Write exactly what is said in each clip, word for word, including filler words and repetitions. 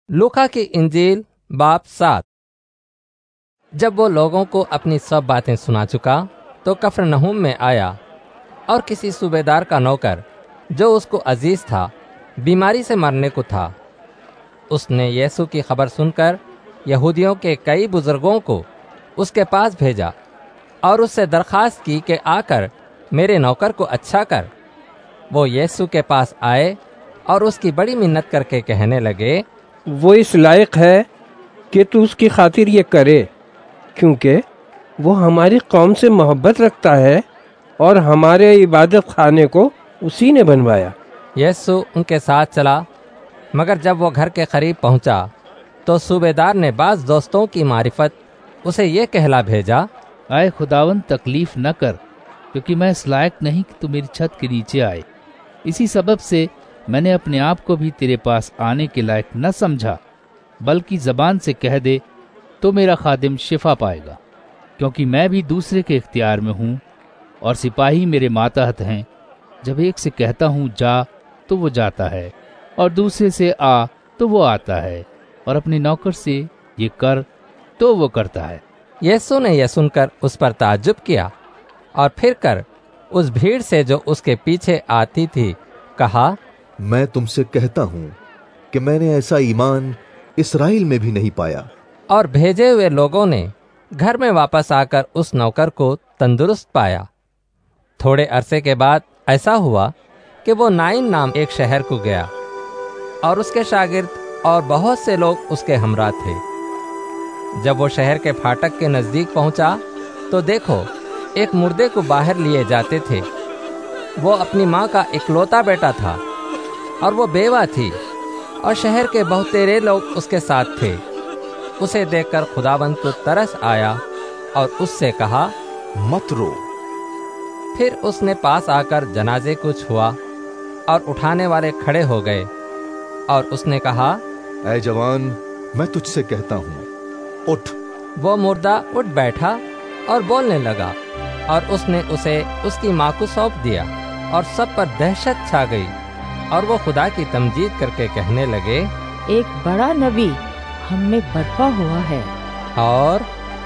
لوقا کی انجیل باب سات۔ جب وہ لوگوں کو اپنی سب باتیں سنا چکا تو کفرنہوم میں آیا، اور کسی صوبیدار کا نوکر جو اس کو عزیز تھا بیماری سے مرنے کو تھا۔ اس نے یسوع کی خبر سن کر یہودیوں کے کئی بزرگوں کو اس کے پاس بھیجا اور اس سے درخواست کی کہ آ کر میرے نوکر کو اچھا کر۔ وہ یسوع کے پاس آئے اور اس کی بڑی منت کر کے کہنے لگے، وہ اس لائق ہے کہ تو اس کی خاطر یہ کرے، کیونکہ وہ ہماری قوم سے محبت رکھتا ہے اور ہمارے عبادت خانے کو اسی نے بنوایا۔ یسوع ان کے ساتھ چلا، مگر جب وہ گھر کے قریب پہنچا تو صوبیدار نے بعض دوستوں کی معرفت اسے یہ کہلا بھیجا، آئے خداوند تکلیف نہ کر، کیونکہ میں اس لائق نہیں کہ تو میری چھت کے نیچے آئے۔ اسی سبب سے میں نے اپنے آپ کو بھی تیرے پاس آنے کے لائق نہ سمجھا، بلکہ زبان سے کہہ دے تو میرا خادم شفا پائے گا، کیونکہ میں بھی دوسرے کے اختیار میں ہوں اور سپاہی میرے ماتحت ہیں۔ جب ایک سے کہتا ہوں جا تو وہ جاتا ہے، اور دوسرے سے آ تو وہ آتا ہے، اور اپنے نوکر سے یہ کر تو وہ کرتا ہے۔ یسوع نے یہ سن کر اس پر تعجب کیا، اور پھر کر اس بھیڑ سے جو اس کے پیچھے آتی تھی کہا، میں تم سے کہتا ہوں کہ میں نے ایسا ایمان اسرائیل میں بھی نہیں پایا۔ اور بھیجے ہوئے لوگوں نے گھر میں واپس آ کر اس نوکر کو تندرست پایا۔ تھوڑے عرصے کے بعد ایسا ہوا کہ وہ نائن نام ایک شہر کو گیا، اور اس کے شاگرد اور بہت سے لوگ اس کے ہمراہ تھے۔ جب وہ شہر کے پھاٹک کے نزدیک پہنچا تو دیکھو ایک مردے کو باہر لیے جاتے تھے۔ وہ اپنی ماں کا اکلوتا بیٹا تھا، اور وہ بیوہ تھی، اور شہر کے بہتیرے لوگ اس کے ساتھ تھے۔ اسے دیکھ کر خداوند کو ترس آیا اور اس سے کہا، مت رو۔ پھر اس نے پاس آ کر جنازے کو چھوا، اور اٹھانے والے کھڑے ہو گئے، اور اس نے کہا، اے جوان، میں تجھ سے کہتا ہوں، اٹھ۔ وہ مردہ اٹھ بیٹھا اور بولنے لگا، اور اس نے اسے اس کی ماں کو سونپ دیا، اور سب پر دہشت چھا گئی، اور وہ خدا کی تمجید کر کے کہنے لگے، ایک بڑا نبی ہم میں برپا ہوا ہے، اور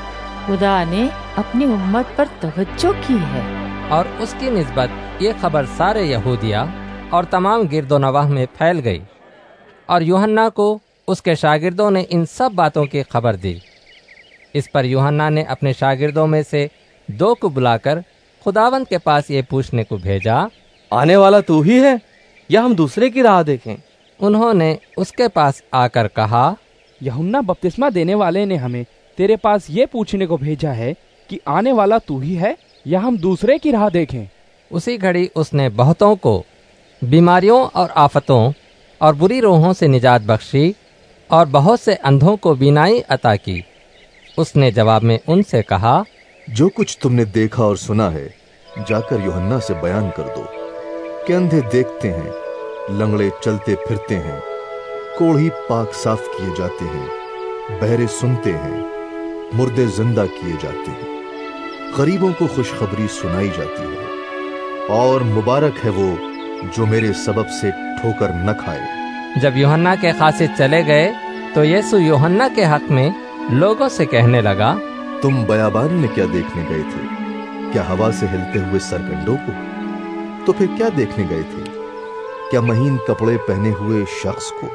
خدا نے اپنی امت پر توجہ کی ہے۔ اور اس کی نسبت یہ خبر سارے یہودیہ اور تمام گرد و نواح میں پھیل گئی، اور یوحنا کو اس کے شاگردوں نے ان سب باتوں کی خبر دی۔ اس پر یوحنا نے اپنے شاگردوں میں سے دو کو بلا کر خداوند کے پاس یہ پوچھنے کو بھیجا، آنے والا تو ہی ہے یا ہم دوسرے کی راہ دیکھیں؟ انہوں نے اس کے پاس آ کر کہا، یوحنا بپتسمہ دینے والے نے ہمیں تیرے پاس یہ پوچھنے کو بھیجا ہے کہ آنے والا تو ہی ہے یا ہم دوسرے کی راہ دیکھیں؟ اسی گھڑی اس نے بہتوں کو بیماریوں اور آفتوں اور بری روحوں سے نجات بخشی، اور بہت سے اندھوں کو بینائی عطا کی۔ اس نے جواب میں ان سے کہا، جو کچھ تم نے دیکھا اور سنا ہے جا کر یوحنا سے بیان کر دو کہ اندھے دیکھتے ہیں، لنگڑے چلتے پھرتے ہیں، کوڑھی پاک صاف کیے جاتے ہیں، بہرے سنتے ہیں، مردے زندہ کیے جاتے ہیں، غریبوں کو خوشخبری سنائی جاتی ہے، اور مبارک ہے وہ جو میرے سبب سے ٹھوکر نہ کھائے۔ جب یوحنا کے قاصد چلے گئے تو یسوع یوحنا کے حق میں لوگوں سے کہنے لگا، تم بیابان میں کیا دیکھنے گئے تھے؟ کیا ہوا سے ہلتے ہوئے سرکنڈوں کو؟ تو پھر کیا دیکھنے گئے تھے؟ کیا مہین کپڑے پہنے ہوئے شخص کو؟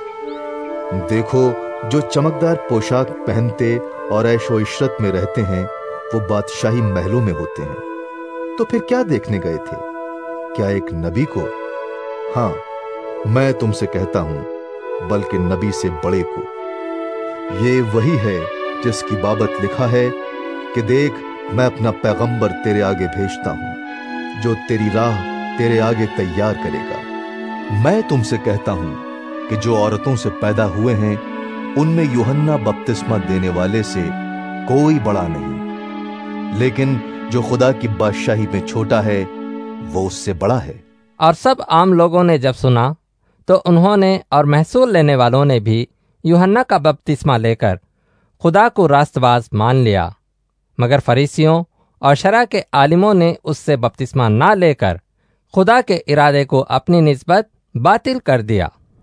دیکھو، جو چمکدار پوشاک پہنتے اور عیش و عشرت میں رہتے ہیں وہ بادشاہی محلوں میں ہوتے ہیں۔ تو پھر کیا دیکھنے گئے تھے؟ کیا ایک نبی کو؟ ہاں، میں تم سے کہتا ہوں، بلکہ نبی سے بڑے کو۔ یہ وہی ہے جس کی بابت لکھا ہے کہ دیکھ، میں اپنا پیغمبر تیرے آگے بھیجتا ہوں، جو تیری راہ تیرے آگے تیار کرے گا۔ میں تم سے کہتا ہوں کہ جو عورتوں سے پیدا ہوئے ہیں ان میں یوحنا بپتسمہ دینے والے سے کوئی بڑا نہیں، لیکن جو خدا کی بادشاہی میں چھوٹا ہے وہ اس سے بڑا ہے۔ اور سب عام لوگوں نے جب سنا تو انہوں نے اور محصول لینے والوں نے بھی یوحنا کا بپتسمہ لے کر خدا کو راست باز مان لیا، مگر فریسیوں اور شرع کے عالموں نے اس سے بپتسمہ نہ لے کر خدا کے ارادے کو اپنی نسبت باطل کر دیا۔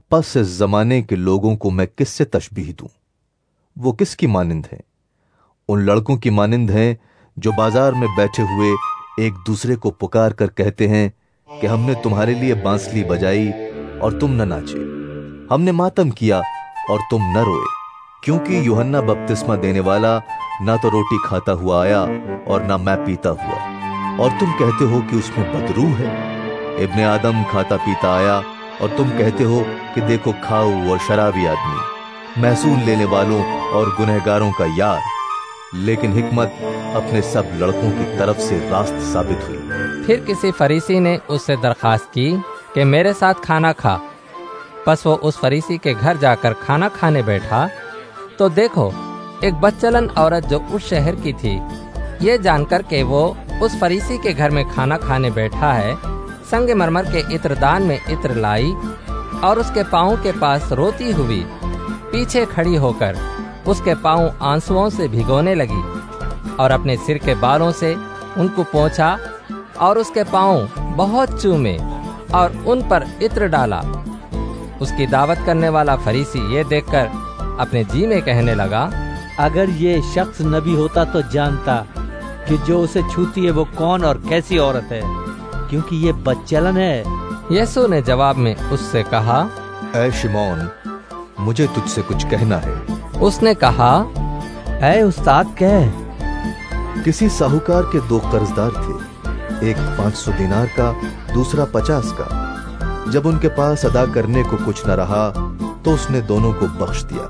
पस इस जमाने के लोगों को मैं किससे तशबीह दूं? वो किसकी मानिंद हैं? उन लड़कों की मानिंद हैं जो बाजार में बैठे हुए एक दूसरे को पुकार कर कहते हैं कि हमने तुम्हारे लिए बांसुरी बजाई और तुम न नाचे, हमने मातम किया और तुम न रोए, क्योंकि यूहन्ना बपतिस्मा देने वाला ना तो रोटी खाता हुआ आया और ना मैं पीता हुआ, और तुम कहते हो कि उसमें बदरू है। इब्ने आदम खाता पीता आया और तुम कहते हो कि देखो खाऊ और शराबी आदमी, महसूल लेने वालों और गुनहगारों का यार। लेकिन हिकमत अपने सब लड़कों की तरफ से रास्त साबित हुई। फिर किसी फरीसी ने उससे दरखास्त की कि मेरे साथ खाना खा। बस वो उस फरीसी के घर जाकर खाना खाने बैठा तो देखो एक बदचलन औरत जो उस शहर की थी, ये जानकर के वो उस फरीसी के घर में खाना खाने बैठा है, संगमरमर के इत्रदान में इत्र लाई और उसके पाँव के पास रोती हुई पीछे खड़ी होकर उसके पाँव आंसुओं से भिगोने लगी और अपने सिर के बालों से उनको पोंछा और उसके पाँव बहुत चूमे और उन पर इत्र डाला। उसकी दावत करने वाला फरीसी ये देखकर अपने जी में कहने लगा, अगर ये शख्स नबी होता तो जानता कि जो उसे छूती है वो कौन और कैसी औरत है, क्योंकि ये बदचलन है। यीशु ने जवाब में उससे कहा, ऐ शिमोन, मुझे तुझसे कुछ कहना है। उसने कहा, ऐ उस्ताद कह। किसी साहूकार के दो कर्जदार थे, एक पांच सौ दिनार का, दूसरा पचास का। जब उनके पास अदा करने को कुछ न रहा तो उसने दोनों को बख्श दिया।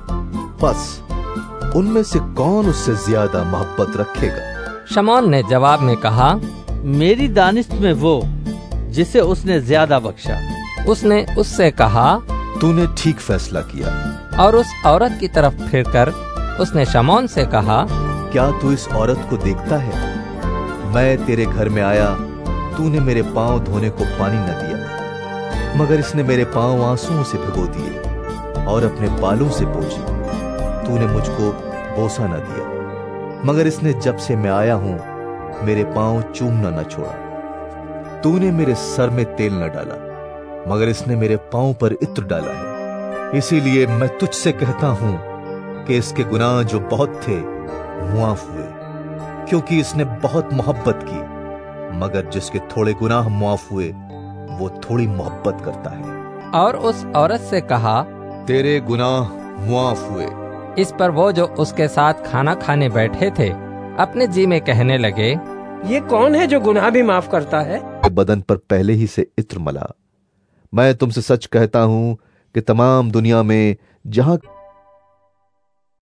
बस उनमें से कौन उससे ज्यादा मोहब्बत रखेगा? शमौन ने जवाब में कहा, मेरी दानिश में वो जिसे उसने ज्यादा बख्शा। उसने उससे कहा, तूने ठीक फैसला किया। और उस औरत की तरफ फिरकर उसने शमौन से कहा, क्या तू इस औरत को देखता है? मैं तेरे घर में आया, तूने मेरे पांव धोने को पानी न दिया, मगर इसने मेरे पांव आंसुओं से भिगो दिए और अपने बालों से पोंछे। तूने मुझको बोसा न दिया, मगर इसने जब से मैं आया हूं मेरे पांव चूमना न छोड़ा। तूने मेरे सर में तेल न डाला, मगर इसने मेरे पांव पर इत्र डाला है। इसीलिए मैं तुझसे कहता हूं कि इसके गुनाह जो बहुत थे मुआफ हुए, क्योंकि इसने बहुत मोहब्बत की। मगर जिसके थोड़े गुनाह मुआफ हुए वो थोड़ी मोहब्बत करता है। और उस औरत से कहा, तेरे गुनाह मुआफ हुए। इस पर वो जो उसके साथ खाना खाने बैठे थे अपने जी में कहने लगे, ये कौन है जो गुनाह भी माफ करता है? बदन पर पहले ही से इत्र मला। मैं तुमसे सच कहता हूं कि तमाम दुनिया में जहां